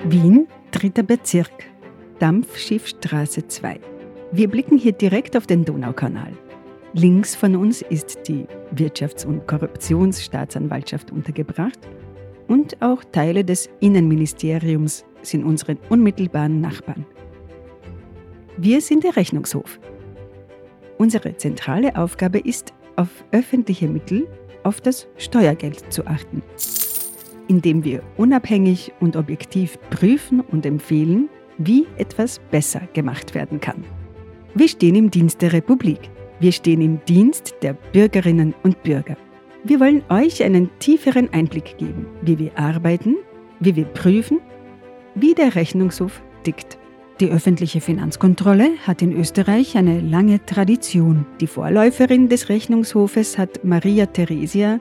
Wien, 3. Bezirk, Dampfschiffstraße 2. Wir blicken hier direkt auf den Donaukanal. Links von uns ist die Wirtschafts- und Korruptionsstaatsanwaltschaft untergebracht und auch Teile des Innenministeriums sind unsere unmittelbaren Nachbarn. Wir sind der Rechnungshof. Unsere zentrale Aufgabe ist, auf öffentliche Mittel, auf das Steuergeld zu achten, indem wir unabhängig und objektiv prüfen und empfehlen, wie etwas besser gemacht werden kann. Wir stehen im Dienst der Republik. Wir stehen im Dienst der Bürgerinnen und Bürger. Wir wollen euch einen tieferen Einblick geben, wie wir arbeiten, wie wir prüfen, wie der Rechnungshof tickt. Die öffentliche Finanzkontrolle hat in Österreich eine lange Tradition. Die Vorläuferin des Rechnungshofes hat Maria Theresia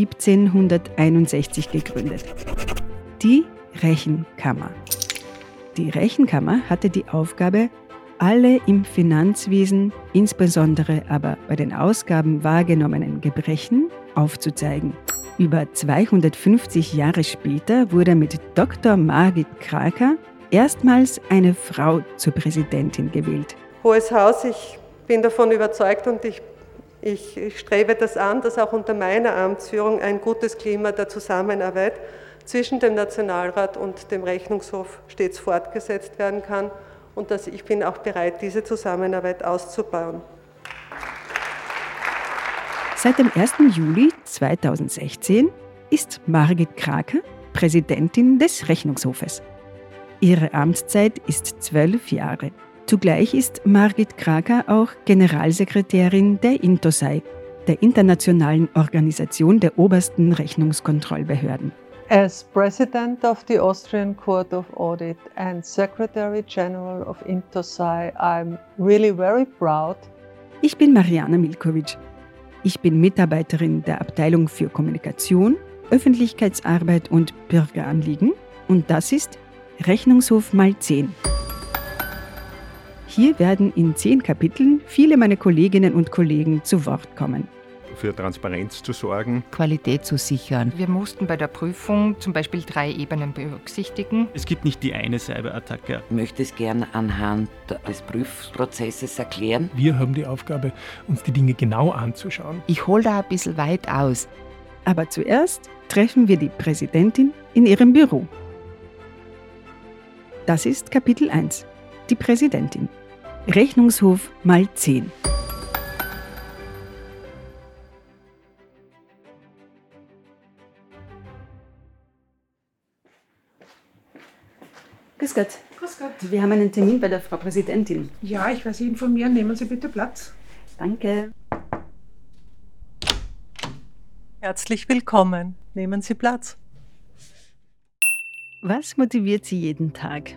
1761 gegründet. Die Rechenkammer. Die Rechenkammer hatte die Aufgabe, alle im Finanzwesen, insbesondere aber bei den Ausgaben wahrgenommenen Gebrechen, aufzuzeigen. Über 250 Jahre später wurde mit Dr. Margit Kraker erstmals eine Frau zur Präsidentin gewählt. Hohes Haus, ich bin davon überzeugt und ich strebe das an, dass auch unter meiner Amtsführung ein gutes Klima der Zusammenarbeit zwischen dem Nationalrat und dem Rechnungshof stets fortgesetzt werden kann und dass ich bin auch bereit, diese Zusammenarbeit auszubauen. Seit dem 1. Juli 2016 ist Margit Kraker Präsidentin des Rechnungshofes. Ihre Amtszeit ist 12 Jahre. Zugleich ist Margit Kraker auch Generalsekretärin der INTOSAI, der Internationalen Organisation der obersten Rechnungskontrollbehörden. As President of the Austrian Court of Audit and Secretary General of INTOSAI, I'm really very proud. Ich bin Mariana Milkovic. Ich bin Mitarbeiterin der Abteilung für Kommunikation, Öffentlichkeitsarbeit und Bürgeranliegen und das ist Rechnungshof mal 10. Hier werden in 10 Kapiteln viele meiner Kolleginnen und Kollegen zu Wort kommen. Für Transparenz zu sorgen, Qualität zu sichern. Wir mussten bei der Prüfung zum Beispiel 3 Ebenen berücksichtigen. Es gibt nicht die eine Cyberattacke. Ich möchte es gern anhand des Prüfprozesses erklären. Wir haben die Aufgabe, uns die Dinge genau anzuschauen. Ich hole da ein bisschen weit aus. Aber zuerst treffen wir die Präsidentin in ihrem Büro. Das ist Kapitel 1. Die Präsidentin. Rechnungshof mal 10. Grüß Gott. Grüß Gott. Wir haben einen Termin bei der Frau Präsidentin. Ja, ich werde Sie informieren. Nehmen Sie bitte Platz. Danke. Herzlich willkommen. Nehmen Sie Platz. Was motiviert Sie jeden Tag?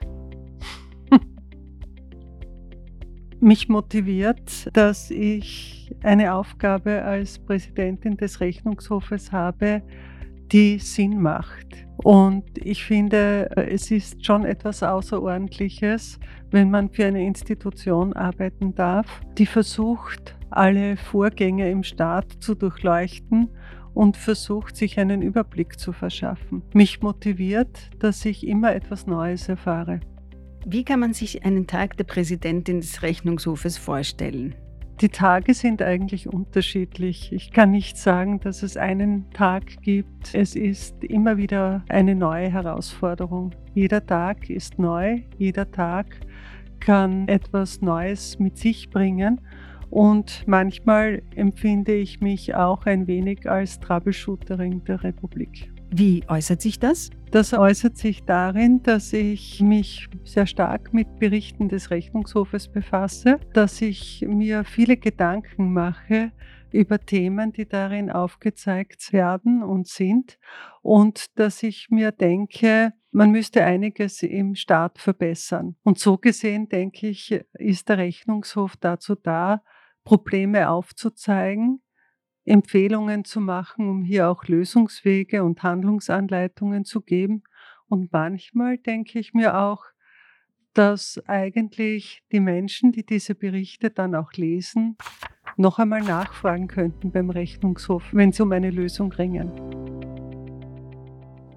Mich motiviert, dass ich eine Aufgabe als Präsidentin des Rechnungshofes habe, die Sinn macht. Und ich finde, es ist schon etwas Außerordentliches, wenn man für eine Institution arbeiten darf, die versucht, alle Vorgänge im Staat zu durchleuchten und versucht, sich einen Überblick zu verschaffen. Mich motiviert, dass ich immer etwas Neues erfahre. Wie kann man sich einen Tag der Präsidentin des Rechnungshofes vorstellen? Die Tage sind eigentlich unterschiedlich. Ich kann nicht sagen, dass es einen Tag gibt. Es ist immer wieder eine neue Herausforderung. Jeder Tag ist neu, jeder Tag kann etwas Neues mit sich bringen. Und manchmal empfinde ich mich auch ein wenig als Troubleshooterin der Republik. Wie äußert sich das? Das äußert sich darin, dass ich mich sehr stark mit Berichten des Rechnungshofes befasse, dass ich mir viele Gedanken mache über Themen, die darin aufgezeigt werden und sind, und dass ich mir denke, man müsste einiges im Staat verbessern. Und so gesehen, denke ich, ist der Rechnungshof dazu da, Probleme aufzuzeigen, Empfehlungen zu machen, um hier auch Lösungswege und Handlungsanleitungen zu geben. Und manchmal denke ich mir auch, dass eigentlich die Menschen, die diese Berichte dann auch lesen, noch einmal nachfragen könnten beim Rechnungshof, wenn sie um eine Lösung ringen.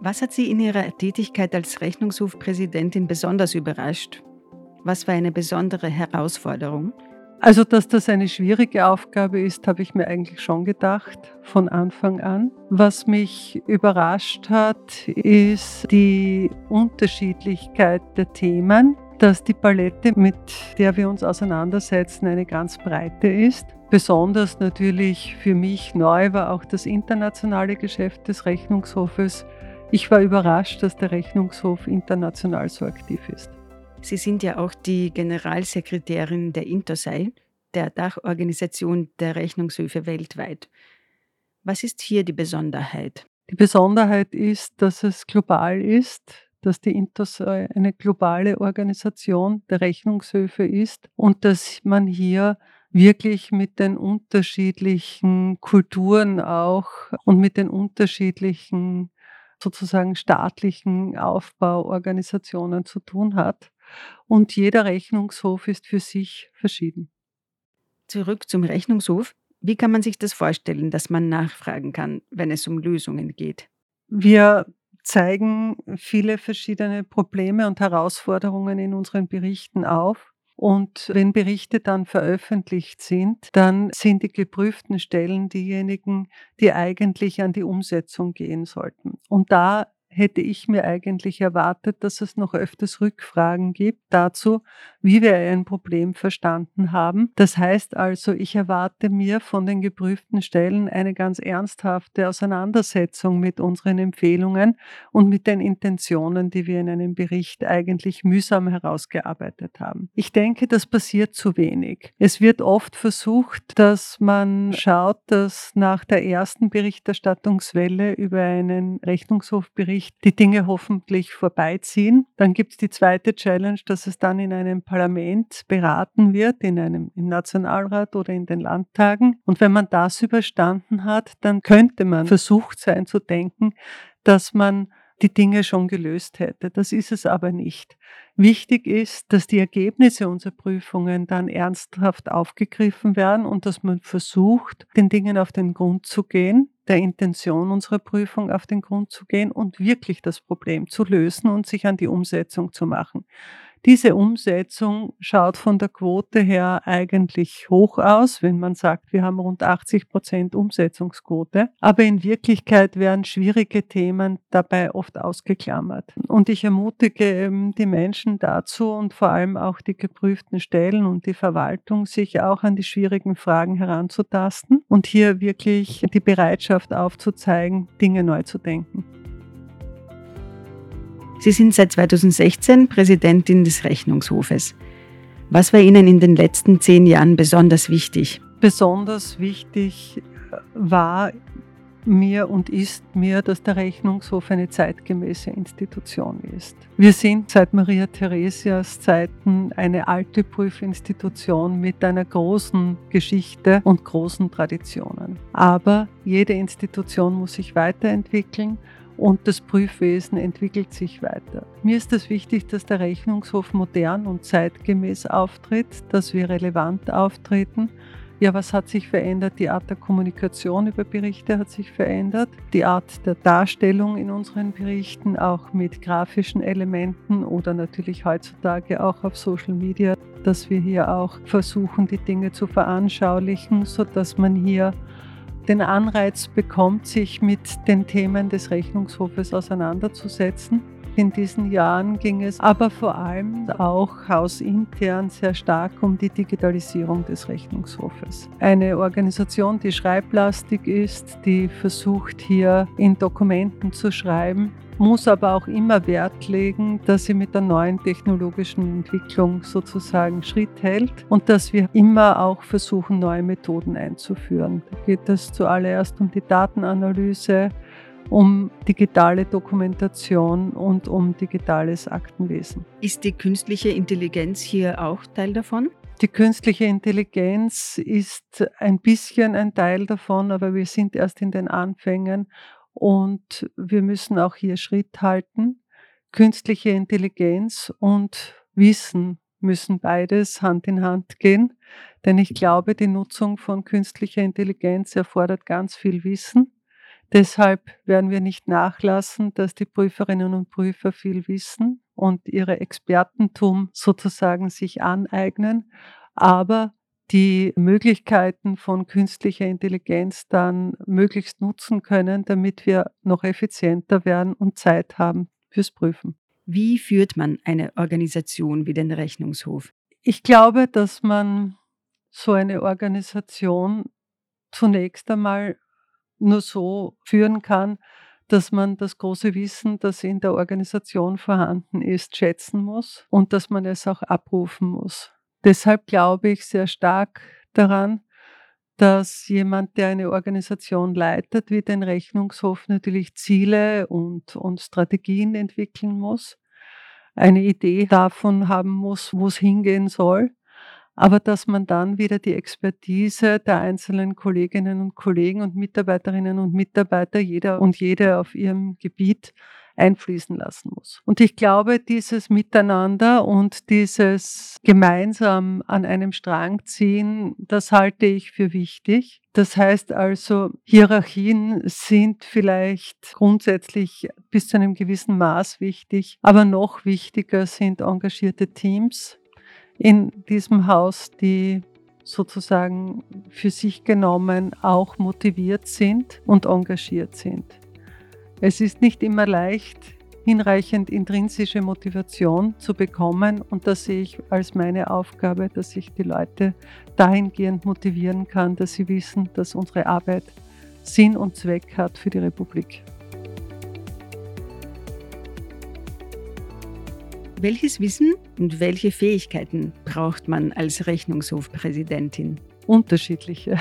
Was hat Sie in Ihrer Tätigkeit als Rechnungshofpräsidentin besonders überrascht? Was war eine besondere Herausforderung? Also, dass das eine schwierige Aufgabe ist, habe ich mir eigentlich schon gedacht, von Anfang an. Was mich überrascht hat, ist die Unterschiedlichkeit der Themen, dass die Palette, mit der wir uns auseinandersetzen, eine ganz breite ist. Besonders natürlich für mich neu war auch das internationale Geschäft des Rechnungshofes. Ich war überrascht, dass der Rechnungshof international so aktiv ist. Sie sind ja auch die Generalsekretärin der INTOSAI, der Dachorganisation der Rechnungshöfe weltweit. Was ist hier die Besonderheit? Die Besonderheit ist, dass es global ist, dass die INTOSAI eine globale Organisation der Rechnungshöfe ist und dass man hier wirklich mit den unterschiedlichen Kulturen auch und mit den unterschiedlichen sozusagen staatlichen Aufbauorganisationen zu tun hat. Und jeder Rechnungshof ist für sich verschieden. Zurück zum Rechnungshof. Wie kann man sich das vorstellen, dass man nachfragen kann, wenn es um Lösungen geht? Wir zeigen viele verschiedene Probleme und Herausforderungen in unseren Berichten auf. Und wenn Berichte dann veröffentlicht sind, dann sind die geprüften Stellen diejenigen, die eigentlich an die Umsetzung gehen sollten. Und da hätte ich mir eigentlich erwartet, dass es noch öfters Rückfragen gibt dazu, wie wir ein Problem verstanden haben. Das heißt also, ich erwarte mir von den geprüften Stellen eine ganz ernsthafte Auseinandersetzung mit unseren Empfehlungen und mit den Intentionen, die wir in einem Bericht eigentlich mühsam herausgearbeitet haben. Ich denke, das passiert zu wenig. Es wird oft versucht, dass man schaut, dass nach der ersten Berichterstattungswelle über einen Rechnungshofbericht die Dinge hoffentlich vorbeiziehen. Dann gibt es die zweite Challenge, dass es dann in einem Parlament beraten wird, im Nationalrat oder in den Landtagen. Und wenn man das überstanden hat, dann könnte man versucht sein zu denken, dass man die Dinge schon gelöst hätte. Das ist es aber nicht. Wichtig ist, dass die Ergebnisse unserer Prüfungen dann ernsthaft aufgegriffen werden und dass man versucht, den Dingen auf den Grund zu gehen, der Intention unserer Prüfung auf den Grund zu gehen und wirklich das Problem zu lösen und sich an die Umsetzung zu machen. Diese Umsetzung schaut von der Quote her eigentlich hoch aus, wenn man sagt, wir haben rund 80% Umsetzungsquote. Aber in Wirklichkeit werden schwierige Themen dabei oft ausgeklammert. Und ich ermutige die Menschen dazu und vor allem auch die geprüften Stellen und die Verwaltung, sich auch an die schwierigen Fragen heranzutasten und hier wirklich die Bereitschaft aufzuzeigen, Dinge neu zu denken. Sie sind seit 2016 Präsidentin des Rechnungshofes. Was war Ihnen in den letzten 10 Jahren besonders wichtig? Besonders wichtig war mir und ist mir, dass der Rechnungshof eine zeitgemäße Institution ist. Wir sind seit Maria Theresias Zeiten eine alte Prüfinstitution mit einer großen Geschichte und großen Traditionen. Aber jede Institution muss sich weiterentwickeln. Und das Prüfwesen entwickelt sich weiter. Mir ist es wichtig, dass der Rechnungshof modern und zeitgemäß auftritt, dass wir relevant auftreten. Ja, was hat sich verändert? Die Art der Kommunikation über Berichte hat sich verändert. Die Art der Darstellung in unseren Berichten, auch mit grafischen Elementen oder natürlich heutzutage auch auf Social Media, dass wir hier auch versuchen, die Dinge zu veranschaulichen, sodass man hier den Anreiz bekommt, sich mit den Themen des Rechnungshofes auseinanderzusetzen. In diesen Jahren ging es aber vor allem auch hausintern sehr stark um die Digitalisierung des Rechnungshofes. Eine Organisation, die schreiblastig ist, die versucht hier in Dokumenten zu schreiben, muss aber auch immer Wert legen, dass sie mit der neuen technologischen Entwicklung sozusagen Schritt hält und dass wir immer auch versuchen, neue Methoden einzuführen. Da geht es zuallererst um die Datenanalyse, um digitale Dokumentation und um digitales Aktenwesen. Ist die künstliche Intelligenz hier auch Teil davon? Die künstliche Intelligenz ist ein bisschen ein Teil davon, aber wir sind erst in den Anfängen. Und wir müssen auch hier Schritt halten. Künstliche Intelligenz und Wissen müssen beides Hand in Hand gehen. Denn ich glaube, die Nutzung von künstlicher Intelligenz erfordert ganz viel Wissen. Deshalb werden wir nicht nachlassen, dass die Prüferinnen und Prüfer viel wissen und ihre Expertentum sozusagen sich aneignen, aber die Möglichkeiten von künstlicher Intelligenz dann möglichst nutzen können, damit wir noch effizienter werden und Zeit haben fürs Prüfen. Wie führt man eine Organisation wie den Rechnungshof? Ich glaube, dass man so eine Organisation zunächst einmal nur so führen kann, dass man das große Wissen, das in der Organisation vorhanden ist, schätzen muss und dass man es auch abrufen muss. Deshalb glaube ich sehr stark daran, dass jemand, der eine Organisation leitet, wie den Rechnungshof, natürlich Ziele und Strategien entwickeln muss, eine Idee davon haben muss, wo es hingehen soll, aber dass man dann wieder die Expertise der einzelnen Kolleginnen und Kollegen und Mitarbeiterinnen und Mitarbeiter, jeder und jede auf ihrem Gebiet, einfließen lassen muss. Und ich glaube, dieses Miteinander und dieses gemeinsam an einem Strang ziehen, das halte ich für wichtig. Das heißt also, Hierarchien sind vielleicht grundsätzlich bis zu einem gewissen Maß wichtig, aber noch wichtiger sind engagierte Teams in diesem Haus, die sozusagen für sich genommen auch motiviert sind und engagiert sind. Es ist nicht immer leicht, hinreichend intrinsische Motivation zu bekommen und das sehe ich als meine Aufgabe, dass ich die Leute dahingehend motivieren kann, dass sie wissen, dass unsere Arbeit Sinn und Zweck hat für die Republik. Welches Wissen und welche Fähigkeiten braucht man als Rechnungshofpräsidentin? Unterschiedliche.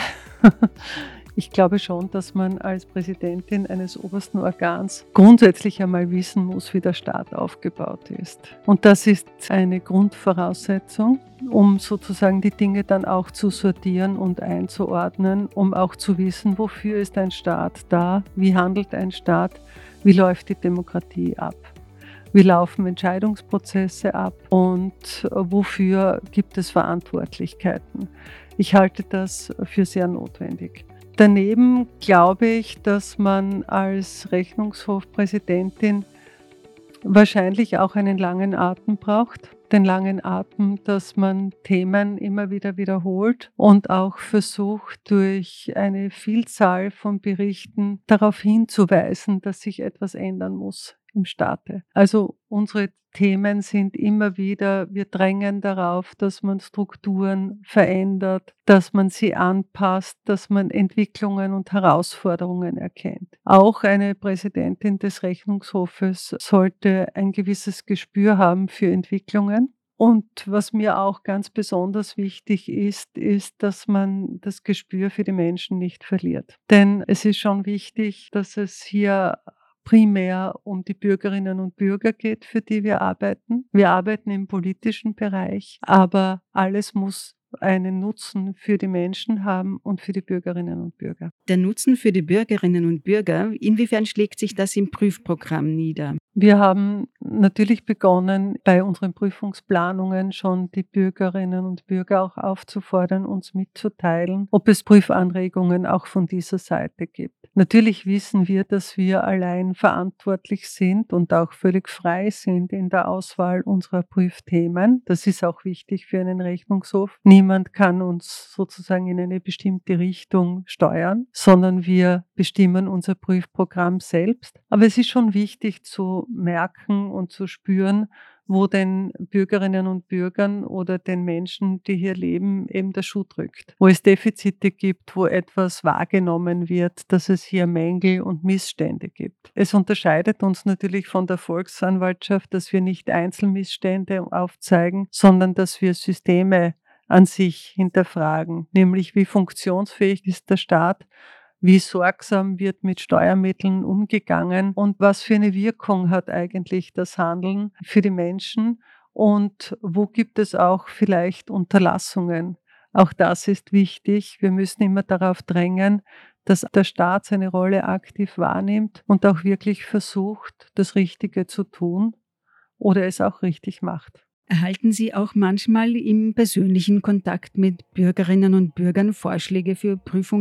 Ich glaube schon, dass man als Präsidentin eines obersten Organs grundsätzlich einmal wissen muss, wie der Staat aufgebaut ist. Und das ist eine Grundvoraussetzung, um sozusagen die Dinge dann auch zu sortieren und einzuordnen, um auch zu wissen, wofür ist ein Staat da, wie handelt ein Staat, wie läuft die Demokratie ab. Wie laufen Entscheidungsprozesse ab und wofür gibt es Verantwortlichkeiten? Ich halte das für sehr notwendig. Daneben glaube ich, dass man als Rechnungshofpräsidentin wahrscheinlich auch einen langen Atem braucht. Den langen Atem, dass man Themen immer wieder wiederholt und auch versucht, durch eine Vielzahl von Berichten darauf hinzuweisen, dass sich etwas ändern muss im Staate. Also unsere Themen sind immer wieder, wir drängen darauf, dass man Strukturen verändert, dass man sie anpasst, dass man Entwicklungen und Herausforderungen erkennt. Auch eine Präsidentin des Rechnungshofes sollte ein gewisses Gespür haben für Entwicklungen. Und was mir auch ganz besonders wichtig ist, dass man das Gespür für die Menschen nicht verliert. Denn es ist schon wichtig, dass es hier primär um die Bürgerinnen und Bürger geht, für die wir arbeiten. Wir arbeiten im politischen Bereich, aber alles muss einen Nutzen für die Menschen haben und für die Bürgerinnen und Bürger. Der Nutzen für die Bürgerinnen und Bürger, inwiefern schlägt sich das im Prüfprogramm nieder? Wir haben natürlich begonnen, bei unseren Prüfungsplanungen schon die Bürgerinnen und Bürger auch aufzufordern, uns mitzuteilen, ob es Prüfanregungen auch von dieser Seite gibt. Natürlich wissen wir, dass wir allein verantwortlich sind und auch völlig frei sind in der Auswahl unserer Prüfthemen. Das ist auch wichtig für einen Rechnungshof. Niemand kann uns sozusagen in eine bestimmte Richtung steuern, sondern wir bestimmen unser Prüfprogramm selbst. Aber es ist schon wichtig zu merken und zu spüren, wo den Bürgerinnen und Bürgern oder den Menschen, die hier leben, eben der Schuh drückt. Wo es Defizite gibt, wo etwas wahrgenommen wird, dass es hier Mängel und Missstände gibt. Es unterscheidet uns natürlich von der Volksanwaltschaft, dass wir nicht Einzelmissstände aufzeigen, sondern dass wir Systeme an sich hinterfragen, nämlich wie funktionsfähig ist der Staat, wie sorgsam wird mit Steuermitteln umgegangen und was für eine Wirkung hat eigentlich das Handeln für die Menschen und wo gibt es auch vielleicht Unterlassungen. Auch das ist wichtig. Wir müssen immer darauf drängen, dass der Staat seine Rolle aktiv wahrnimmt und auch wirklich versucht, das Richtige zu tun oder es auch richtig macht. Erhalten Sie auch manchmal im persönlichen Kontakt mit Bürgerinnen und Bürgern Vorschläge für Prüfungen?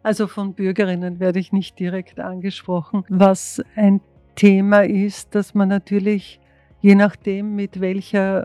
Also von Bürgerinnen werde ich nicht direkt angesprochen. Was ein Thema ist, dass man natürlich, je nachdem, mit welcher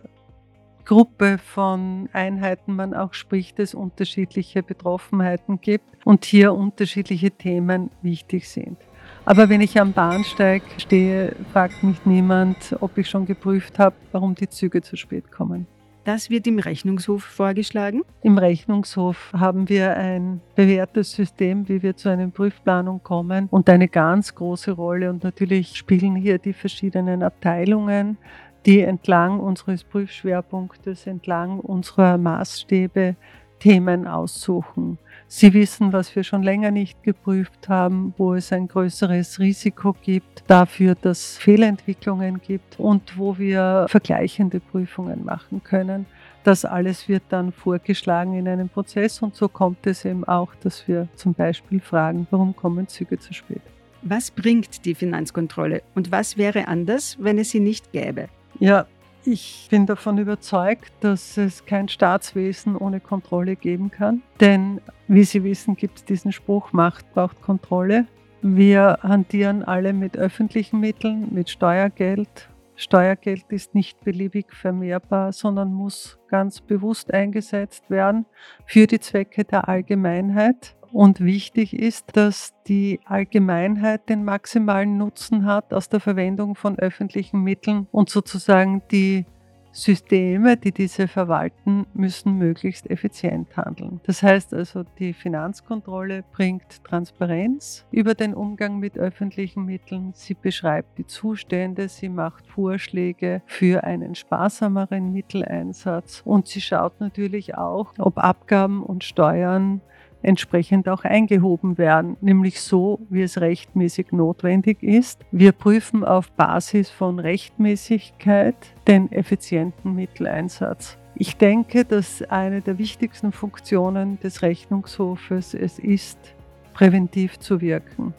Gruppe von Einheiten man auch spricht, es unterschiedliche Betroffenheiten gibt und hier unterschiedliche Themen wichtig sind. Aber wenn ich am Bahnsteig stehe, fragt mich niemand, ob ich schon geprüft habe, warum die Züge zu spät kommen. Das wird im Rechnungshof vorgeschlagen. Im Rechnungshof haben wir ein bewährtes System, wie wir zu einer Prüfplanung kommen und eine ganz große Rolle. Und natürlich spielen hier die verschiedenen Abteilungen, die entlang unseres Prüfschwerpunktes, entlang unserer Maßstäbe Themen aussuchen. Sie wissen, was wir schon länger nicht geprüft haben, wo es ein größeres Risiko gibt, dafür, dass es Fehlentwicklungen gibt und wo wir vergleichende Prüfungen machen können. Das alles wird dann vorgeschlagen in einem Prozess und so kommt es eben auch, dass wir zum Beispiel fragen, warum kommen Züge zu spät? Was bringt die Finanzkontrolle und was wäre anders, wenn es sie nicht gäbe? Ja, ich bin davon überzeugt, dass es kein Staatswesen ohne Kontrolle geben kann. Denn, wie Sie wissen, gibt es diesen Spruch, Macht braucht Kontrolle. Wir hantieren alle mit öffentlichen Mitteln, mit Steuergeld. Steuergeld ist nicht beliebig vermehrbar, sondern muss ganz bewusst eingesetzt werden für die Zwecke der Allgemeinheit. Und wichtig ist, dass die Allgemeinheit den maximalen Nutzen hat aus der Verwendung von öffentlichen Mitteln und sozusagen die Systeme, die diese verwalten, müssen möglichst effizient handeln. Das heißt also, die Finanzkontrolle bringt Transparenz über den Umgang mit öffentlichen Mitteln. Sie beschreibt die Zustände, sie macht Vorschläge für einen sparsameren Mitteleinsatz und sie schaut natürlich auch, ob Abgaben und Steuern entsprechend auch eingehoben werden, nämlich so, wie es rechtmäßig notwendig ist. Wir prüfen auf Basis von Rechtmäßigkeit den effizienten Mitteleinsatz. Ich denke, dass eine der wichtigsten Funktionen des Rechnungshofes es ist, präventiv zu wirken.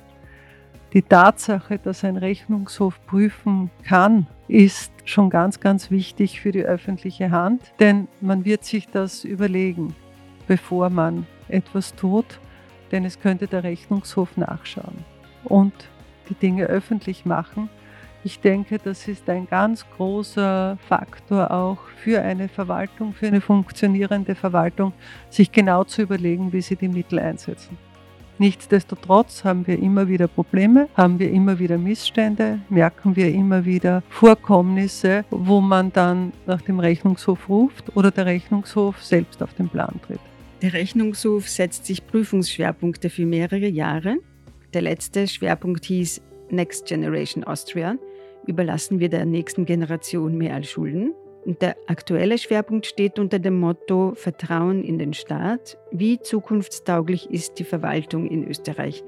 Die Tatsache, dass ein Rechnungshof prüfen kann, ist schon ganz, ganz wichtig für die öffentliche Hand, denn man wird sich das überlegen, bevor man etwas tut, denn es könnte der Rechnungshof nachschauen und die Dinge öffentlich machen. Ich denke, das ist ein ganz großer Faktor auch für eine Verwaltung, für eine funktionierende Verwaltung, sich genau zu überlegen, wie sie die Mittel einsetzen. Nichtsdestotrotz haben wir immer wieder Probleme, haben wir immer wieder Missstände, merken wir immer wieder Vorkommnisse, wo man dann nach dem Rechnungshof ruft oder der Rechnungshof selbst auf den Plan tritt. Der Rechnungshof setzt sich Prüfungsschwerpunkte für mehrere Jahre. Der letzte Schwerpunkt hieß Next Generation Austria. Überlassen wir der nächsten Generation mehr als Schulden. Und der aktuelle Schwerpunkt steht unter dem Motto Vertrauen in den Staat. Wie zukunftstauglich ist die Verwaltung in Österreich?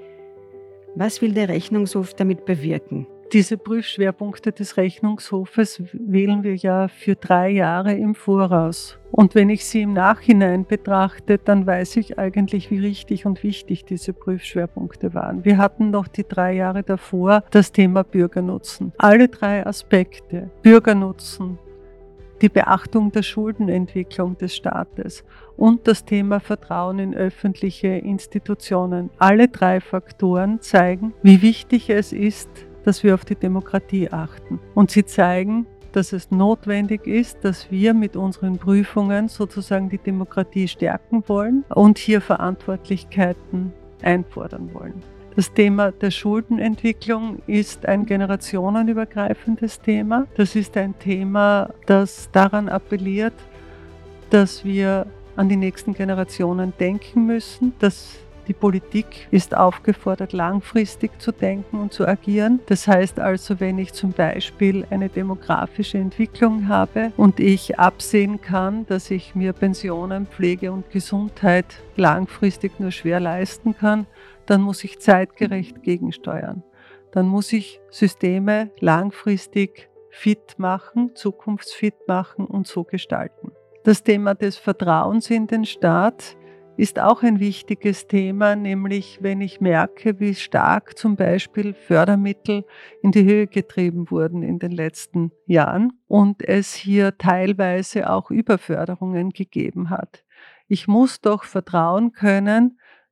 Was will der Rechnungshof damit bewirken? Diese Prüfschwerpunkte des Rechnungshofes wählen wir ja für 3 Jahre im Voraus. Und wenn ich sie im Nachhinein betrachte, dann weiß ich eigentlich, wie richtig und wichtig diese Prüfschwerpunkte waren. Wir hatten noch die 3 Jahre davor das Thema Bürgernutzen. Alle 3 Aspekte, Bürgernutzen, die Beachtung der Schuldenentwicklung des Staates und das Thema Vertrauen in öffentliche Institutionen. Alle 3 Faktoren zeigen, wie wichtig es ist, dass wir auf die Demokratie achten. Und sie zeigen, dass es notwendig ist, dass wir mit unseren Prüfungen sozusagen die Demokratie stärken wollen und hier Verantwortlichkeiten einfordern wollen. Das Thema der Schuldenentwicklung ist ein generationenübergreifendes Thema. Das ist ein Thema, das daran appelliert, dass wir an die nächsten Generationen denken müssen, dass die Politik ist aufgefordert, langfristig zu denken und zu agieren. Das heißt also, wenn ich zum Beispiel eine demografische Entwicklung habe und ich absehen kann, dass ich mir Pensionen, Pflege und Gesundheit langfristig nur schwer leisten kann, dann muss ich zeitgerecht gegensteuern. Dann muss ich Systeme langfristig fit machen, zukunftsfit machen und so gestalten. Das Thema des Vertrauens in den Staat ist auch ein wichtiges Thema, nämlich wenn ich merke, wie stark zum Beispiel Fördermittel in die Höhe getrieben wurden in den letzten Jahren und es hier teilweise auch Überförderungen gegeben hat. Ich muss doch vertrauen können,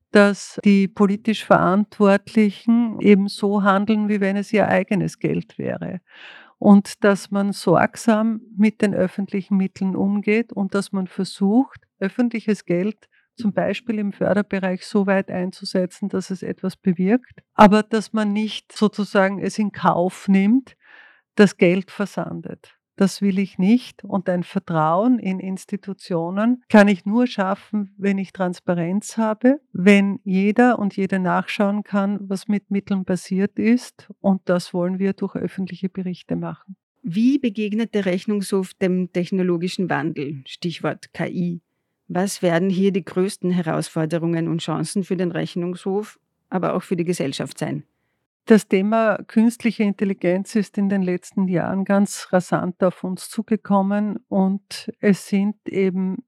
dass die politisch Verantwortlichen eben so handeln, wie wenn es ihr eigenes Geld wäre. Und dass man sorgsam mit den öffentlichen Mitteln umgeht und dass man versucht, öffentliches Geld zum Beispiel im Förderbereich so weit einzusetzen, dass es etwas bewirkt, aber dass man nicht sozusagen es in Kauf nimmt, dass Geld versandet. Das will ich nicht. Und ein Vertrauen in Institutionen kann ich nur schaffen, wenn ich Transparenz habe, wenn jeder und jede nachschauen kann, was mit Mitteln passiert ist. Und das wollen wir durch öffentliche Berichte machen. Wie begegnet der Rechnungshof dem technologischen Wandel? Stichwort KI. Was werden hier die größten Herausforderungen und Chancen für den Rechnungshof, aber auch für die Gesellschaft sein? Das Thema künstliche Intelligenz ist in den letzten Jahren ganz rasant auf uns zugekommen und es sind eben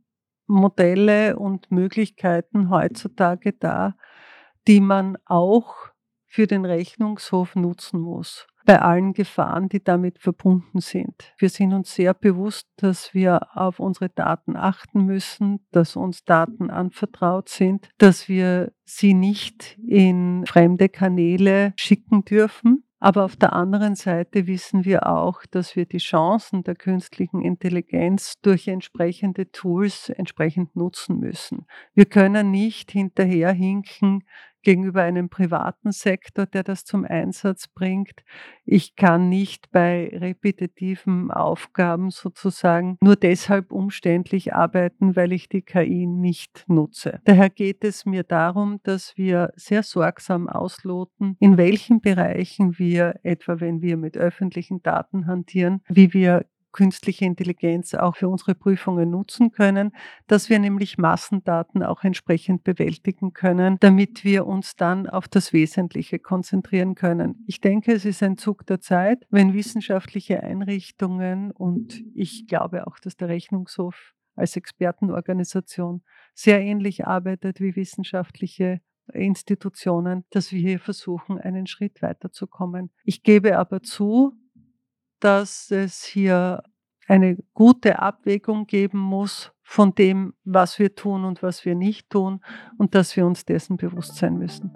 Modelle und Möglichkeiten heutzutage da, die man auch für den Rechnungshof nutzen muss, bei allen Gefahren, die damit verbunden sind. Wir sind uns sehr bewusst, dass wir auf unsere Daten achten müssen, dass uns Daten anvertraut sind, dass wir sie nicht in fremde Kanäle schicken dürfen. Aber auf der anderen Seite wissen wir auch, dass wir die Chancen der künstlichen Intelligenz durch entsprechende Tools entsprechend nutzen müssen. Wir können nicht hinterherhinken gegenüber einem privaten Sektor, der das zum Einsatz bringt. Ich kann nicht bei repetitiven Aufgaben sozusagen nur deshalb umständlich arbeiten, weil ich die KI nicht nutze. Daher geht es mir darum, dass wir sehr sorgsam ausloten, in welchen Bereichen wir, etwa wenn wir mit öffentlichen Daten hantieren, wie wir künstliche Intelligenz auch für unsere Prüfungen nutzen können, dass wir nämlich Massendaten auch entsprechend bewältigen können, damit wir uns dann auf das Wesentliche konzentrieren können. Ich denke, es ist ein Zug der Zeit, wenn wissenschaftliche Einrichtungen und ich glaube auch, dass der Rechnungshof als Expertenorganisation sehr ähnlich arbeitet wie wissenschaftliche Institutionen, dass wir hier versuchen, einen Schritt weiterzukommen. Ich gebe aber zu, dass es hier eine gute Abwägung geben muss von dem, was wir tun und was wir nicht tun und dass wir uns dessen bewusst sein müssen.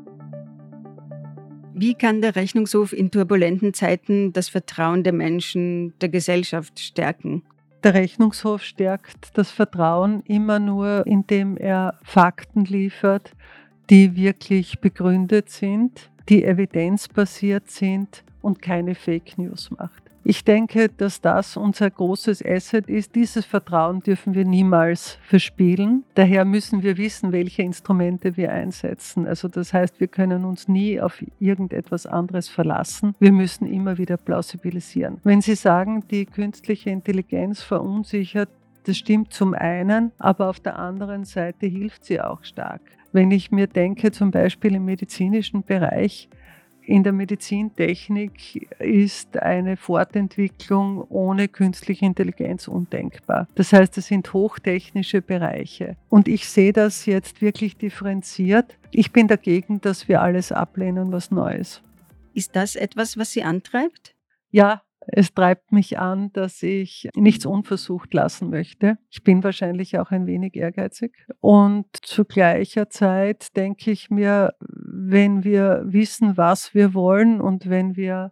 Wie kann der Rechnungshof in turbulenten Zeiten das Vertrauen der Menschen, der Gesellschaft stärken? Der Rechnungshof stärkt das Vertrauen immer nur, indem er Fakten liefert, die wirklich begründet sind, die evidenzbasiert sind und keine Fake News macht. Ich denke, dass das unser großes Asset ist. Dieses Vertrauen dürfen wir niemals verspielen. Daher müssen wir wissen, welche Instrumente wir einsetzen. Also das heißt, wir können uns nie auf irgendetwas anderes verlassen. Wir müssen immer wieder plausibilisieren. Wenn Sie sagen, die künstliche Intelligenz verunsichert, das stimmt zum einen, aber auf der anderen Seite hilft sie auch stark. Wenn ich mir denke, zum Beispiel im medizinischen Bereich, in der Medizintechnik ist eine Fortentwicklung ohne künstliche Intelligenz undenkbar. Das heißt, es sind hochtechnische Bereiche. Und ich sehe das jetzt wirklich differenziert. Ich bin dagegen, dass wir alles ablehnen, was neu ist. Ist das etwas, was Sie antreibt? Ja, es treibt mich an, dass ich nichts unversucht lassen möchte. Ich bin wahrscheinlich auch ein wenig ehrgeizig. Und zu gleicher Zeit denke ich mir, wenn wir wissen, was wir wollen und wenn wir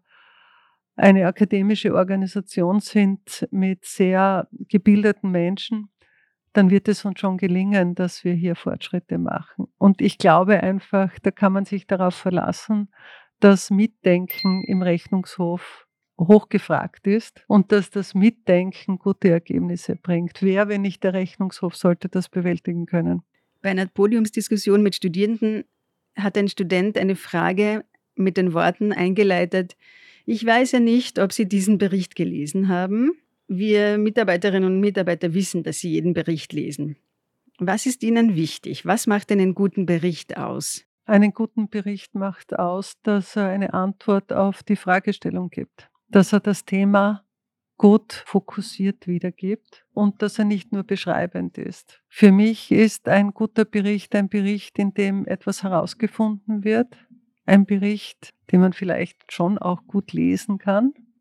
eine akademische Organisation sind mit sehr gebildeten Menschen, dann wird es uns schon gelingen, dass wir hier Fortschritte machen. Und ich glaube einfach, da kann man sich darauf verlassen, dass Mitdenken im Rechnungshof hochgefragt ist und dass das Mitdenken gute Ergebnisse bringt. Wer, wenn nicht der Rechnungshof, sollte das bewältigen können? Bei einer Podiumsdiskussion mit Studierenden hat ein Student eine Frage mit den Worten eingeleitet: Ich weiß ja nicht, ob Sie diesen Bericht gelesen haben. Wir Mitarbeiterinnen und Mitarbeiter wissen, dass Sie jeden Bericht lesen. Was ist Ihnen wichtig? Was macht einen guten Bericht aus? Einen guten Bericht macht aus, dass er eine Antwort auf die Fragestellung gibt, dass er das Thema gut fokussiert wiedergibt und dass er nicht nur beschreibend ist. Für mich ist ein guter Bericht ein Bericht, in dem etwas herausgefunden wird, ein Bericht, den man vielleicht schon auch gut lesen kann,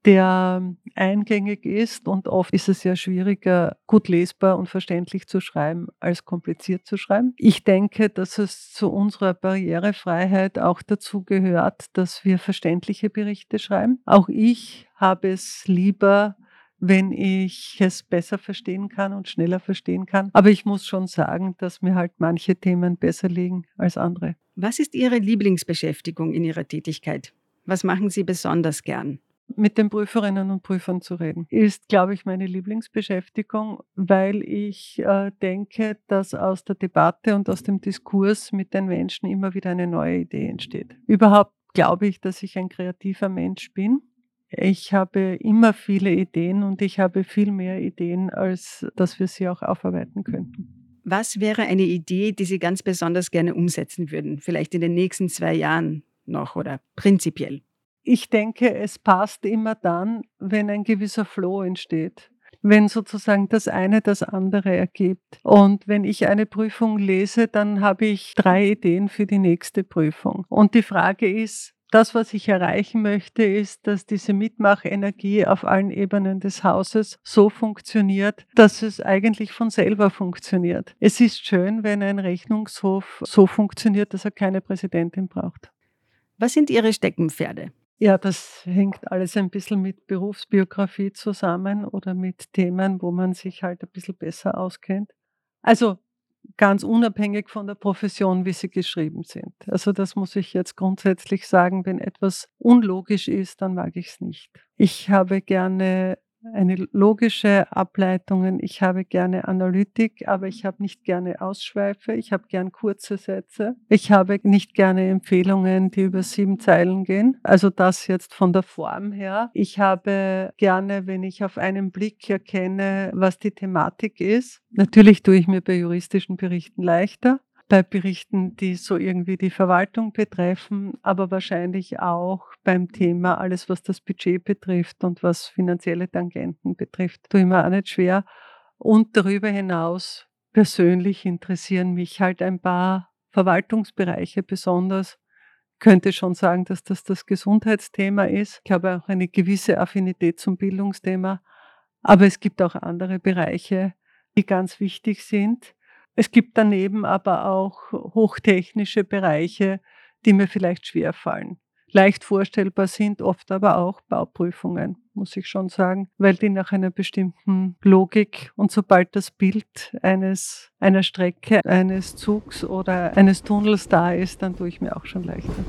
der eingängig ist, und oft ist es ja schwieriger, gut lesbar und verständlich zu schreiben, als kompliziert zu schreiben. Ich denke, dass es zu unserer Barrierefreiheit auch dazu gehört, dass wir verständliche Berichte schreiben. Auch ich habe es lieber, wenn ich es besser verstehen kann und schneller verstehen kann. Aber ich muss schon sagen, dass mir halt manche Themen besser liegen als andere. Was ist Ihre Lieblingsbeschäftigung in Ihrer Tätigkeit? Was machen Sie besonders gern? Mit den Prüferinnen und Prüfern zu reden, ist, glaube ich, meine Lieblingsbeschäftigung, weil ich denke, dass aus der Debatte und aus dem Diskurs mit den Menschen immer wieder eine neue Idee entsteht. Überhaupt glaube ich, dass ich ein kreativer Mensch bin. Ich habe immer viele Ideen und ich habe viel mehr Ideen, als dass wir sie auch aufarbeiten könnten. Was wäre eine Idee, die Sie ganz besonders gerne umsetzen würden? Vielleicht in den nächsten 2 Jahren noch oder prinzipiell? Ich denke, es passt immer dann, wenn ein gewisser Flow entsteht. Wenn sozusagen das eine das andere ergibt. Und wenn ich eine Prüfung lese, dann habe ich 3 Ideen für die nächste Prüfung. Und die Frage ist, das, was ich erreichen möchte, ist, dass diese Mitmachenergie auf allen Ebenen des Hauses so funktioniert, dass es eigentlich von selber funktioniert. Es ist schön, wenn ein Rechnungshof so funktioniert, dass er keine Präsidentin braucht. Was sind Ihre Steckenpferde? Ja, das hängt alles ein bisschen mit Berufsbiografie zusammen oder mit Themen, wo man sich halt ein bisschen besser auskennt. Also ganz unabhängig von der Profession, wie sie geschrieben sind. Also das muss ich jetzt grundsätzlich sagen, wenn etwas unlogisch ist, dann mag ich es nicht. Ich habe gerne eine logische Ableitungen, ich habe gerne Analytik, aber ich habe nicht gerne Ausschweife, ich habe gern kurze Sätze, ich habe nicht gerne Empfehlungen, die über 7 Zeilen gehen, also das jetzt von der Form her. Ich habe gerne, wenn ich auf einen Blick erkenne, was die Thematik ist. Natürlich tue ich mir bei juristischen Berichten leichter, bei Berichten, die so irgendwie die Verwaltung betreffen, aber wahrscheinlich auch beim Thema alles, was das Budget betrifft und was finanzielle Tangenten betrifft, tue ich mir auch nicht schwer. Und darüber hinaus persönlich interessieren mich halt ein paar Verwaltungsbereiche besonders. Ich könnte schon sagen, dass das Gesundheitsthema ist. Ich habe auch eine gewisse Affinität zum Bildungsthema, aber es gibt auch andere Bereiche, die ganz wichtig sind. Es gibt daneben aber auch hochtechnische Bereiche, die mir vielleicht schwerfallen. Leicht vorstellbar sind oft aber auch Bauprüfungen, muss ich schon sagen, weil die nach einer bestimmten Logik und sobald das Bild einer Strecke, eines Zugs oder eines Tunnels da ist, dann tue ich mir auch schon leichter.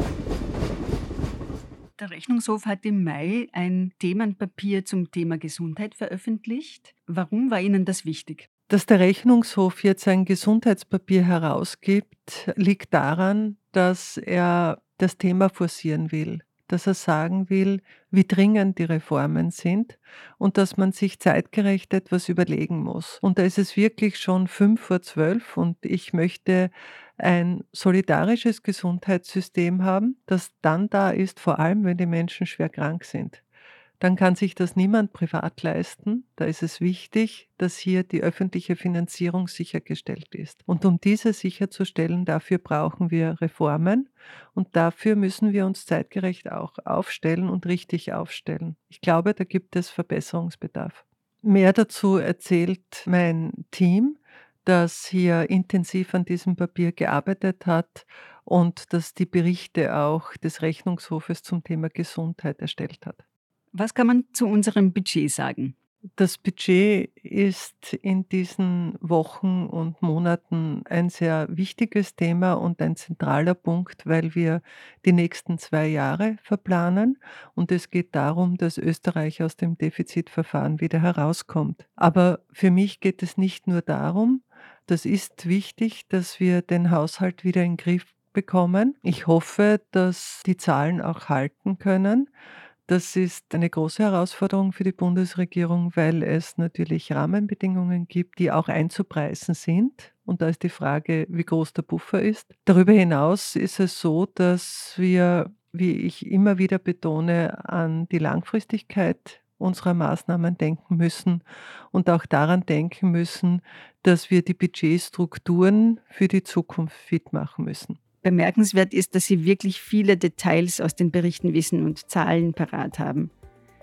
Der Rechnungshof hat im Mai ein Themenpapier zum Thema Gesundheit veröffentlicht. Warum war Ihnen das wichtig? Dass der Rechnungshof jetzt ein Gesundheitspapier herausgibt, liegt daran, dass er das Thema forcieren will, dass er sagen will, wie dringend die Reformen sind und dass man sich zeitgerecht etwas überlegen muss. Und da ist es wirklich schon 11:55 und ich möchte ein solidarisches Gesundheitssystem haben, das dann da ist, vor allem wenn die Menschen schwer krank sind. Dann kann sich das niemand privat leisten. Da ist es wichtig, dass hier die öffentliche Finanzierung sichergestellt ist. Und um diese sicherzustellen, dafür brauchen wir Reformen und dafür müssen wir uns zeitgerecht auch aufstellen und richtig aufstellen. Ich glaube, da gibt es Verbesserungsbedarf. Mehr dazu erzählt mein Team, das hier intensiv an diesem Papier gearbeitet hat und das die Berichte auch des Rechnungshofes zum Thema Gesundheit erstellt hat. Was kann man zu unserem Budget sagen? Das Budget ist in diesen Wochen und Monaten ein sehr wichtiges Thema und ein zentraler Punkt, weil wir die nächsten 2 Jahre verplanen und es geht darum, dass Österreich aus dem Defizitverfahren wieder herauskommt. Aber für mich geht es nicht nur darum, das ist wichtig, dass wir den Haushalt wieder in den Griff bekommen. Ich hoffe, dass die Zahlen auch halten können. Das ist eine große Herausforderung für die Bundesregierung, weil es natürlich Rahmenbedingungen gibt, die auch einzupreisen sind. Und da ist die Frage, wie groß der Puffer ist. Darüber hinaus ist es so, dass wir, wie ich immer wieder betone, an die Langfristigkeit unserer Maßnahmen denken müssen und auch daran denken müssen, dass wir die Budgetstrukturen für die Zukunft fit machen müssen. Bemerkenswert ist, dass Sie wirklich viele Details aus den Berichten wissen und Zahlen parat haben.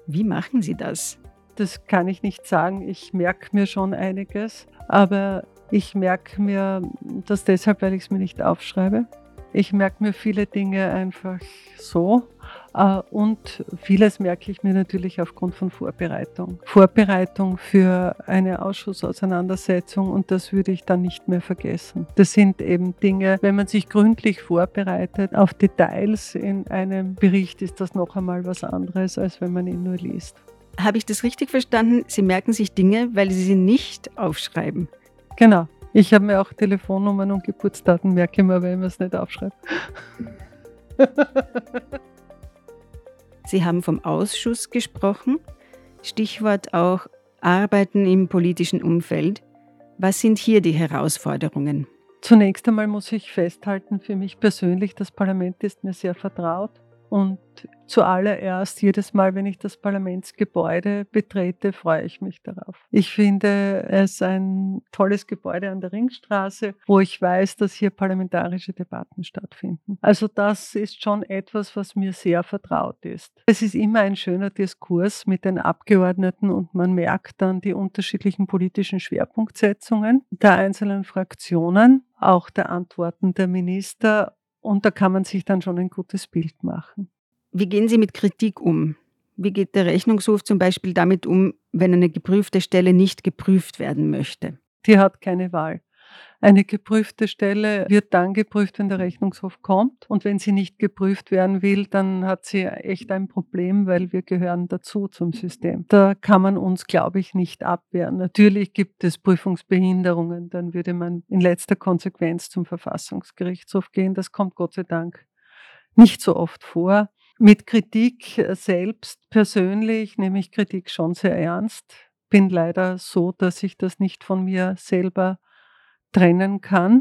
Wie machen Sie das? Das kann ich nicht sagen. Ich merke mir schon einiges, aber ich merke mir das deshalb, weil ich es mir nicht aufschreibe. Ich merke mir viele Dinge einfach so und vieles merke ich mir natürlich aufgrund von Vorbereitung. Vorbereitung für eine Ausschussauseinandersetzung und das würde ich dann nicht mehr vergessen. Das sind eben Dinge, wenn man sich gründlich vorbereitet auf Details in einem Bericht, ist das noch einmal was anderes, als wenn man ihn nur liest. Habe ich das richtig verstanden? Sie merken sich Dinge, weil Sie sie nicht aufschreiben. Genau. Ich habe mir auch Telefonnummern und Geburtsdaten, merke ich mir, weil ich mir es nicht aufschreibe. Sie haben vom Ausschuss gesprochen. Stichwort auch Arbeiten im politischen Umfeld. Was sind hier die Herausforderungen? Zunächst einmal muss ich festhalten, für mich persönlich, das Parlament ist mir sehr vertraut. Und zuallererst, jedes Mal, wenn ich das Parlamentsgebäude betrete, freue ich mich darauf. Ich finde es ein tolles Gebäude an der Ringstraße, wo ich weiß, dass hier parlamentarische Debatten stattfinden. Also das ist schon etwas, was mir sehr vertraut ist. Es ist immer ein schöner Diskurs mit den Abgeordneten und man merkt dann die unterschiedlichen politischen Schwerpunktsetzungen der einzelnen Fraktionen, auch der Antworten der Minister. Und da kann man sich dann schon ein gutes Bild machen. Wie gehen Sie mit Kritik um? Wie geht der Rechnungshof zum Beispiel damit um, wenn eine geprüfte Stelle nicht geprüft werden möchte? Die hat keine Wahl. Eine geprüfte Stelle wird dann geprüft, wenn der Rechnungshof kommt. Und wenn sie nicht geprüft werden will, dann hat sie echt ein Problem, weil wir gehören dazu zum System. Da kann man uns, glaube ich, nicht abwehren. Natürlich gibt es Prüfungsbehinderungen, dann würde man in letzter Konsequenz zum Verfassungsgerichtshof gehen. Das kommt Gott sei Dank nicht so oft vor. Mit Kritik selbst persönlich nehme ich Kritik schon sehr ernst. Bin leider so, dass ich das nicht von mir selber trennen kann.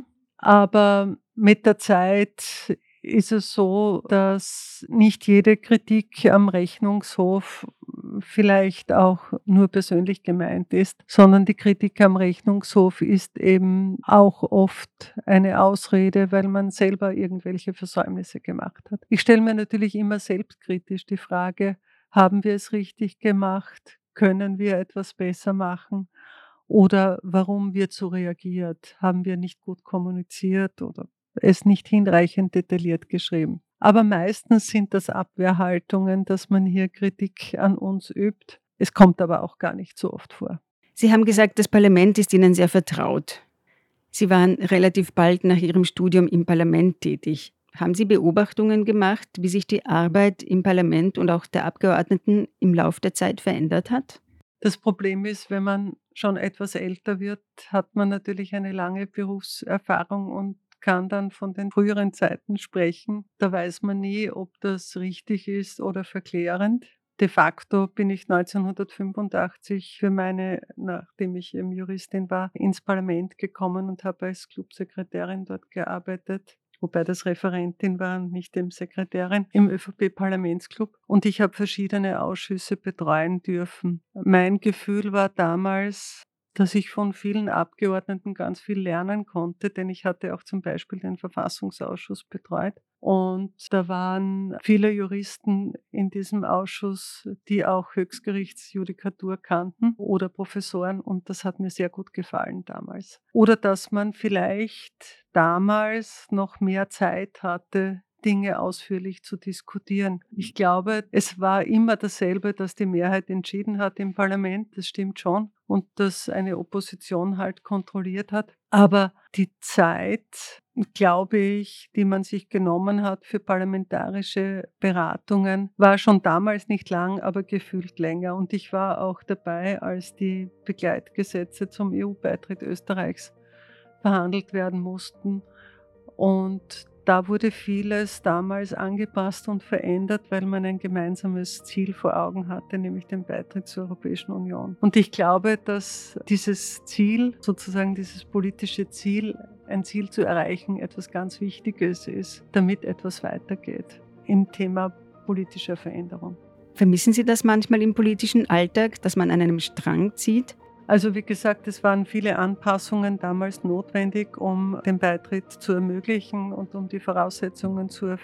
Aber mit der Zeit ist es so, dass nicht jede Kritik am Rechnungshof vielleicht auch nur persönlich gemeint ist, sondern die Kritik am Rechnungshof ist eben auch oft eine Ausrede, weil man selber irgendwelche Versäumnisse gemacht hat. Ich stelle mir natürlich immer selbstkritisch die Frage, haben wir es richtig gemacht? Können wir etwas besser machen? Oder warum wird so reagiert? Haben wir nicht gut kommuniziert oder es nicht hinreichend detailliert geschrieben? Aber meistens sind das Abwehrhaltungen, dass man hier Kritik an uns übt. Es kommt aber auch gar nicht so oft vor. Sie haben gesagt, das Parlament ist Ihnen sehr vertraut. Sie waren relativ bald nach Ihrem Studium im Parlament tätig. Haben Sie Beobachtungen gemacht, wie sich die Arbeit im Parlament und auch der Abgeordneten im Laufe der Zeit verändert hat? Das Problem ist, wenn man schon etwas älter wird, hat man natürlich eine lange Berufserfahrung und kann dann von den früheren Zeiten sprechen. Da weiß man nie, ob das richtig ist oder verklärend. De facto bin ich 1985 nachdem ich eben Juristin war, ins Parlament gekommen und habe als Clubsekretärin dort gearbeitet. Wobei das Referentin war und nicht eben Sekretärin im ÖVP-Parlamentsclub. Und ich habe verschiedene Ausschüsse betreuen dürfen. Mein Gefühl war damals, dass ich von vielen Abgeordneten ganz viel lernen konnte, denn ich hatte auch zum Beispiel den Verfassungsausschuss betreut. Und da waren viele Juristen in diesem Ausschuss, die auch Höchstgerichtsjudikatur kannten oder Professoren und das hat mir sehr gut gefallen damals. Oder dass man vielleicht damals noch mehr Zeit hatte, Dinge ausführlich zu diskutieren. Ich glaube, es war immer dasselbe, dass die Mehrheit entschieden hat im Parlament, das stimmt schon, und dass eine Opposition halt kontrolliert hat. Aber die Zeit, glaube ich, die man sich genommen hat für parlamentarische Beratungen, war schon damals nicht lang, aber gefühlt länger. Und ich war auch dabei, als die Begleitgesetze zum EU-Beitritt Österreichs verhandelt werden mussten. Und da wurde vieles damals angepasst und verändert, weil man ein gemeinsames Ziel vor Augen hatte, nämlich den Beitritt zur Europäischen Union. Und ich glaube, dass dieses Ziel, sozusagen dieses politische Ziel, ein Ziel zu erreichen, etwas ganz Wichtiges ist, damit etwas weitergeht im Thema politischer Veränderung. Vermissen Sie das manchmal im politischen Alltag, dass man an einem Strang zieht? Also wie gesagt, es waren viele Anpassungen damals notwendig, um den Beitritt zu ermöglichen und um die Voraussetzungen zu erfüllen.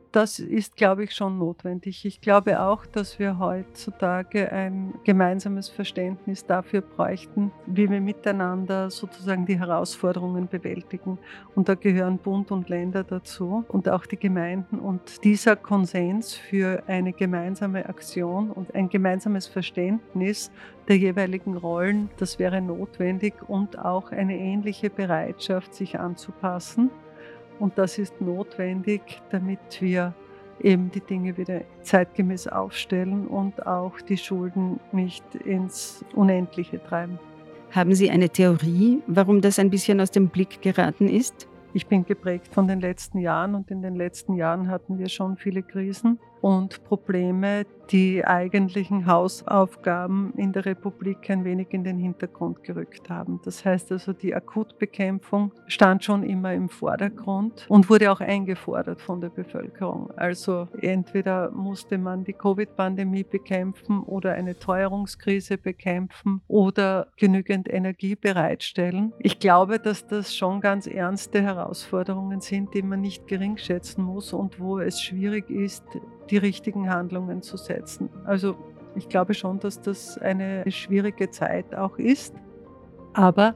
Das ist, glaube ich, schon notwendig. Ich glaube auch, dass wir heutzutage ein gemeinsames Verständnis dafür bräuchten, wie wir miteinander sozusagen die Herausforderungen bewältigen. Und da gehören Bund und Länder dazu und auch die Gemeinden. Und dieser Konsens für eine gemeinsame Aktion und ein gemeinsames Verständnis der jeweiligen Rollen, das wäre notwendig und auch eine ähnliche Bereitschaft, sich anzupassen. Und das ist notwendig, damit wir eben die Dinge wieder zeitgemäß aufstellen und auch die Schulden nicht ins Unendliche treiben. Haben Sie eine Theorie, warum das ein bisschen aus dem Blick geraten ist? Ich bin geprägt von den letzten Jahren und in den letzten Jahren hatten wir schon viele Krisen und Probleme, die eigentlichen Hausaufgaben in der Republik ein wenig in den Hintergrund gerückt haben. Das heißt also, die Akutbekämpfung stand schon immer im Vordergrund und wurde auch eingefordert von der Bevölkerung. Also entweder musste man die Covid-Pandemie bekämpfen oder eine Teuerungskrise bekämpfen oder genügend Energie bereitstellen. Ich glaube, dass das schon ganz ernste Herausforderungen sind, die man nicht geringschätzen muss und wo es schwierig ist, die richtigen Handlungen zu setzen. Also ich glaube schon, dass das eine schwierige Zeit auch ist. Aber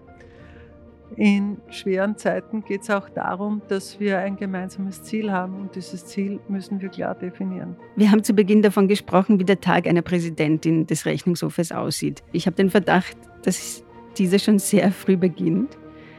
in schweren Zeiten geht es auch darum, dass wir ein gemeinsames Ziel haben und dieses Ziel müssen wir klar definieren. Wir haben zu Beginn davon gesprochen, wie der Tag einer Präsidentin des Rechnungshofes aussieht. Ich habe den Verdacht, dass dieser schon sehr früh beginnt.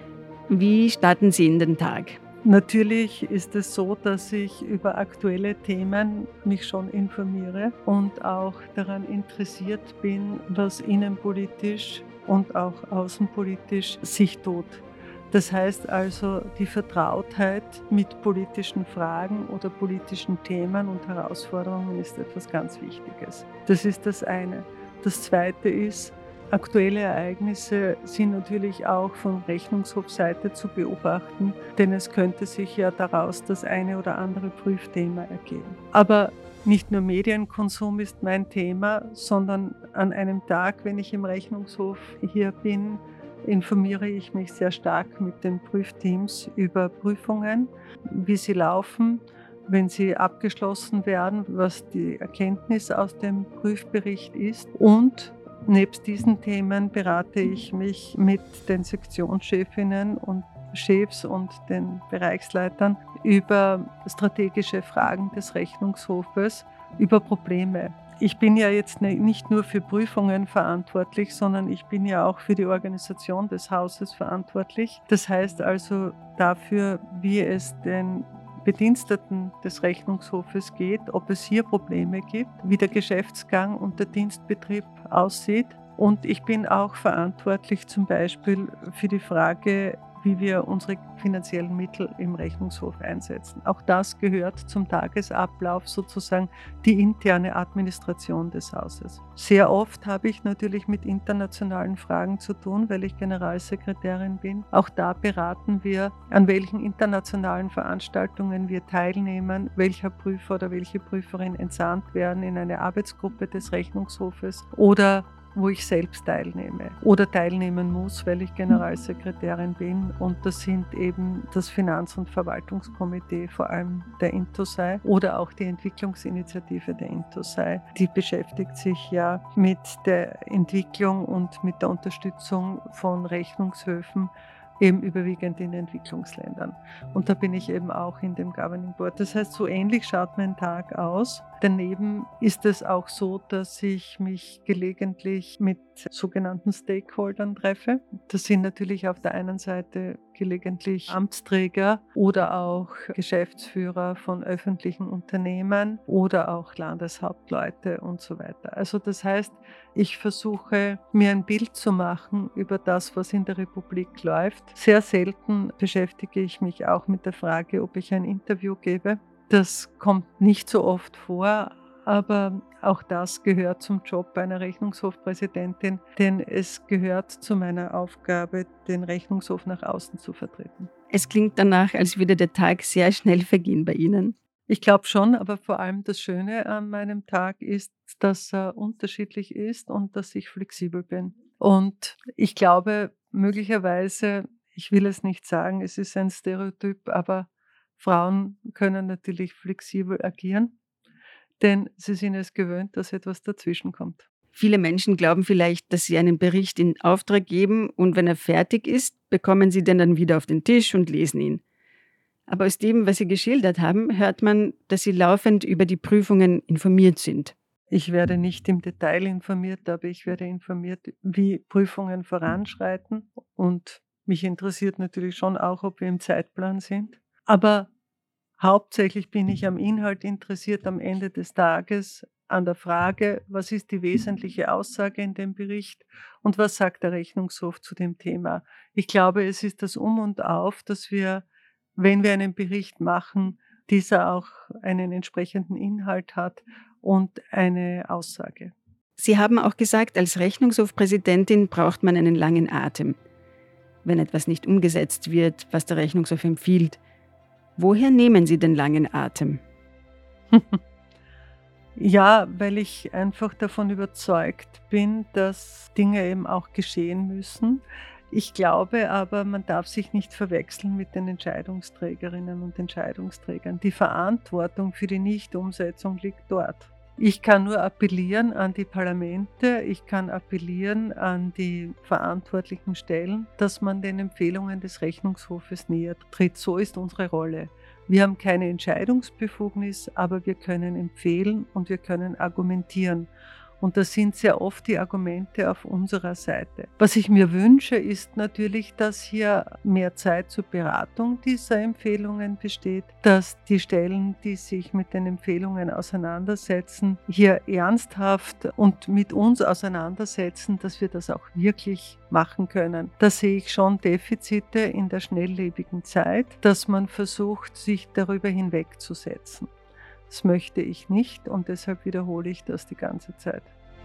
Wie starten Sie in den Tag? Natürlich ist es so, dass ich über aktuelle Themen mich schon informiere und auch daran interessiert bin, was innenpolitisch und auch außenpolitisch sich tut. Das heißt also, die Vertrautheit mit politischen Fragen oder politischen Themen und Herausforderungen ist etwas ganz Wichtiges. Das ist das eine. Das zweite ist, aktuelle Ereignisse sind natürlich auch von Rechnungshofseite zu beobachten, denn es könnte sich ja daraus das eine oder andere Prüfthema ergeben. Aber nicht nur Medienkonsum ist mein Thema, sondern an einem Tag, wenn ich im Rechnungshof hier bin, informiere ich mich sehr stark mit den Prüfteams über Prüfungen, wie sie laufen, wenn sie abgeschlossen werden, was die Erkenntnis aus dem Prüfbericht ist und nebst diesen Themen berate ich mich mit den Sektionschefinnen und Chefs und den Bereichsleitern über strategische Fragen des Rechnungshofes, über Probleme. Ich bin ja jetzt nicht nur für Prüfungen verantwortlich, sondern ich bin ja auch für die Organisation des Hauses verantwortlich. Das heißt also dafür, wie es den Bediensteten des Rechnungshofes geht, ob es hier Probleme gibt, wie der Geschäftsgang und der Dienstbetrieb aussieht. Und ich bin auch verantwortlich zum Beispiel für die Frage, wie wir unsere finanziellen Mittel im Rechnungshof einsetzen. Auch das gehört zum Tagesablauf, sozusagen die interne Administration des Hauses. Sehr oft habe ich natürlich mit internationalen Fragen zu tun, weil ich Generalsekretärin bin. Auch da beraten wir, an welchen internationalen Veranstaltungen wir teilnehmen, welcher Prüfer oder welche Prüferin entsandt werden in eine Arbeitsgruppe des Rechnungshofes oder wo ich selbst teilnehme oder teilnehmen muss, weil ich Generalsekretärin bin. Und das sind eben das Finanz- und Verwaltungskomitee, vor allem der Intosai oder auch die Entwicklungsinitiative der Intosai. Die beschäftigt sich ja mit der Entwicklung und mit der Unterstützung von Rechnungshöfen, eben überwiegend in Entwicklungsländern. Und da bin ich eben auch in dem Governing Board. Das heißt, so ähnlich schaut mein Tag aus. Daneben ist es auch so, dass ich mich gelegentlich mit sogenannten Stakeholdern treffe. Das sind natürlich auf der einen Seite gelegentlich Amtsträger oder auch Geschäftsführer von öffentlichen Unternehmen oder auch Landeshauptleute und so weiter. Also das heißt, ich versuche, mir ein Bild zu machen über das, was in der Republik läuft. Sehr selten beschäftige ich mich auch mit der Frage, ob ich ein Interview gebe. Das kommt nicht so oft vor, aber auch das gehört zum Job einer Rechnungshofpräsidentin, denn es gehört zu meiner Aufgabe, den Rechnungshof nach außen zu vertreten. Es klingt danach, als würde der Tag sehr schnell vergehen bei Ihnen. Ich glaube schon, aber vor allem das Schöne an meinem Tag ist, dass er unterschiedlich ist und dass ich flexibel bin. Und ich glaube, möglicherweise, ich will es nicht sagen, es ist ein Stereotyp, aber Frauen können natürlich flexibel agieren, denn sie sind es gewöhnt, dass etwas dazwischenkommt. Viele Menschen glauben vielleicht, dass sie einen Bericht in Auftrag geben und wenn er fertig ist, bekommen sie den dann wieder auf den Tisch und lesen ihn. Aber aus dem, was Sie geschildert haben, hört man, dass Sie laufend über die Prüfungen informiert sind. Ich werde nicht im Detail informiert, aber ich werde informiert, wie Prüfungen voranschreiten. Und mich interessiert natürlich schon auch, ob wir im Zeitplan sind. Aber hauptsächlich bin ich am Inhalt interessiert, am Ende des Tages an der Frage, was ist die wesentliche Aussage in dem Bericht und was sagt der Rechnungshof zu dem Thema. Ich glaube, es ist das Um und Auf, dass wir, wenn wir einen Bericht machen, dieser auch einen entsprechenden Inhalt hat und eine Aussage. Sie haben auch gesagt, als Rechnungshofpräsidentin braucht man einen langen Atem, wenn etwas nicht umgesetzt wird, was der Rechnungshof empfiehlt. Woher nehmen Sie den langen Atem? Ja, weil ich einfach davon überzeugt bin, dass Dinge eben auch geschehen müssen. Ich glaube aber, man darf sich nicht verwechseln mit den Entscheidungsträgerinnen und Entscheidungsträgern. Die Verantwortung für die Nichtumsetzung liegt dort. Ich kann nur appellieren an die Parlamente, ich kann appellieren an die verantwortlichen Stellen, dass man den Empfehlungen des Rechnungshofes näher tritt. So ist unsere Rolle. Wir haben keine Entscheidungsbefugnis, aber wir können empfehlen und wir können argumentieren. Und das sind sehr oft die Argumente auf unserer Seite. Was ich mir wünsche, ist natürlich, dass hier mehr Zeit zur Beratung dieser Empfehlungen besteht, dass die Stellen, die sich mit den Empfehlungen auseinandersetzen, hier ernsthaft und mit uns auseinandersetzen, dass wir das auch wirklich machen können. Da sehe ich schon Defizite in der schnelllebigen Zeit, dass man versucht, sich darüber hinwegzusetzen. Das möchte ich nicht und deshalb wiederhole ich das die ganze Zeit.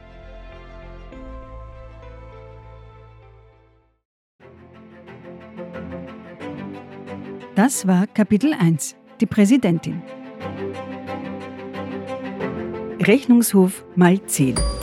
Das war Kapitel 1, die Präsidentin. Rechnungshof mal 10.